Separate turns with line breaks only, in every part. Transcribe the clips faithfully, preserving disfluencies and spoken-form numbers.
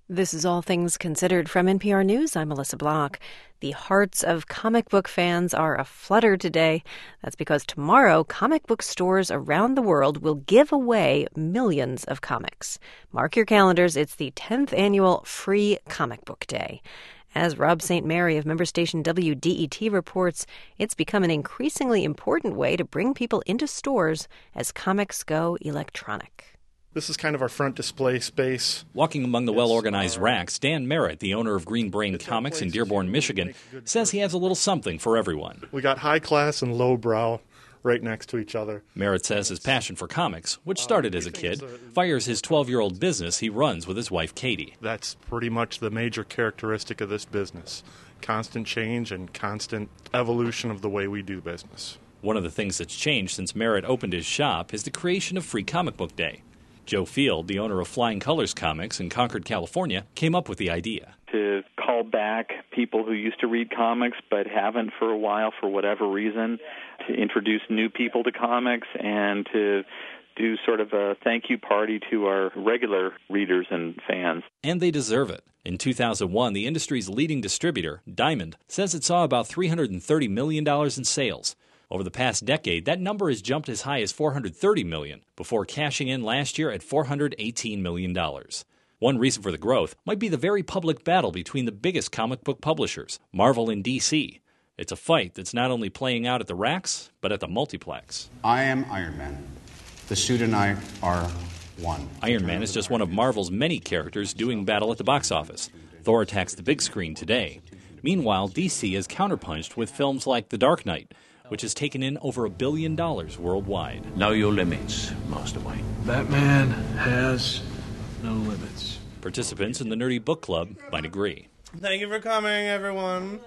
This is All Things Considered from N P R News. I'm Melissa Block. The hearts of comic book fans are aflutter today. That's because tomorrow, comic book stores around the world will give away millions of comics. Mark your calendars. It's the tenth annual Free Comic Book Day. As Rob Saint Mary of member station W D E T reports, it's become an increasingly important way to bring people into stores as comics go electronic.
This is kind of our front display space.
Walking among the well-organized racks, Dan Merritt, the owner of Green Brain Comics in Dearborn, Michigan, says he has a little something for everyone.
We got high class and low brow right next to each other.
Merritt says his passion for comics, which started as a kid, fires his twelve-year-old business he runs with his wife, Katie.
That's pretty much the major characteristic of this business. Constant change and constant evolution of the way we do business.
One of the things that's changed since Merritt opened his shop is the creation of Free Comic Book Day. Joe Field, the owner of Flying Colors Comics in Concord, California, came up with the idea.
To call back people who used to read comics but haven't for a while for whatever reason, to introduce new people to comics, and to do sort of a thank you party to our regular readers and fans.
And they deserve it. In two thousand one, the industry's leading distributor, Diamond, says it saw about three hundred thirty million dollars in sales. Over the past decade, that number has jumped as high as four hundred thirty million dollars, before cashing in last year at four hundred eighteen million dollars. One reason for the growth might be the very public battle between the biggest comic book publishers, Marvel and D C. It's a fight that's not only playing out at the racks, but at the multiplex.
I am Iron Man. The suit and I are one.
Iron Man is just one of Marvel's many characters doing battle at the box office. Thor attacks the big screen today. Meanwhile, D C has counterpunched with films like The Dark Knight, which has taken in over a billion dollars worldwide.
Know your limits, Master Wayne.
Batman has no limits.
Participants in the Nerdy Book Club might agree.
Thank you for coming, everyone.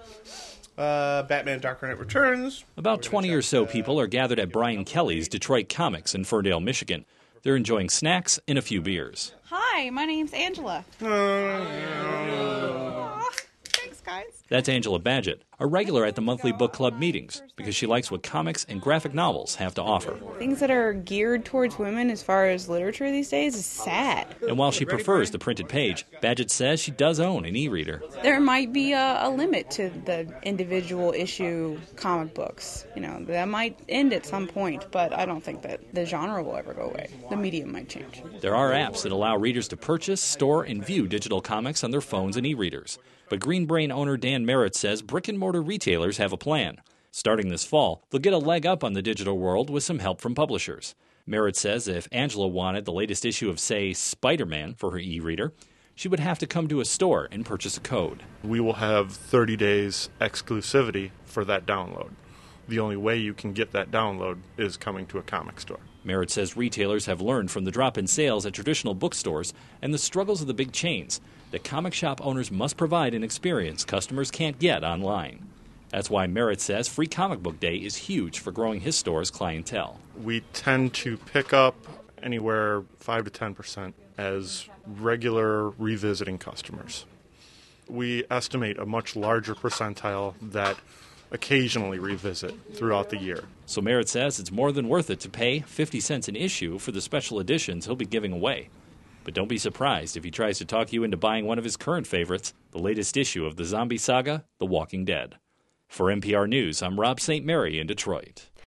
Uh, Batman Dark Knight Returns.
About twenty or so people are gathered at Brian Kelly's Detroit Comics in Ferndale, Michigan. They're enjoying snacks and a few beers.
Hi, my name's Angela. Aw, thanks, guys.
That's Angela Badgett, a regular at the monthly book club meetings, because she likes what comics and graphic novels have to offer.
Things that are geared towards women as far as literature these days is sad.
And while she prefers the printed page, Badgett says she does own an e-reader.
There might be a, a limit to the individual issue comic books. You know, that might end at some point, but I don't think that the genre will ever go away. The medium might change.
There are apps that allow readers to purchase, store, and view digital comics on their phones and e-readers. But Green Brain owner Dan Merritt says brick-and-mortar retailers have a plan. Starting this fall, they'll get a leg up on the digital world with some help from publishers. Merritt says if Angela wanted the latest issue of, say, Spider-Man for her e-reader, she would have to come to a store and purchase a code.
We will have thirty days exclusivity for that download. The only way you can get that download is coming to a comic store.
Merritt says retailers have learned from the drop in sales at traditional bookstores and the struggles of the big chains that comic shop owners must provide an experience customers can't get online. That's why Merritt says Free Comic Book Day is huge for growing his store's clientele.
We tend to pick up anywhere five to ten percent as regular revisiting customers. We estimate a much larger percentile that occasionally revisit throughout the year.
So Merritt says it's more than worth it to pay fifty cents an issue for the special editions he'll be giving away. But don't be surprised if he tries to talk you into buying one of his current favorites, the latest issue of the zombie saga, The Walking Dead. For N P R News, I'm Rob Saint Mary in Detroit.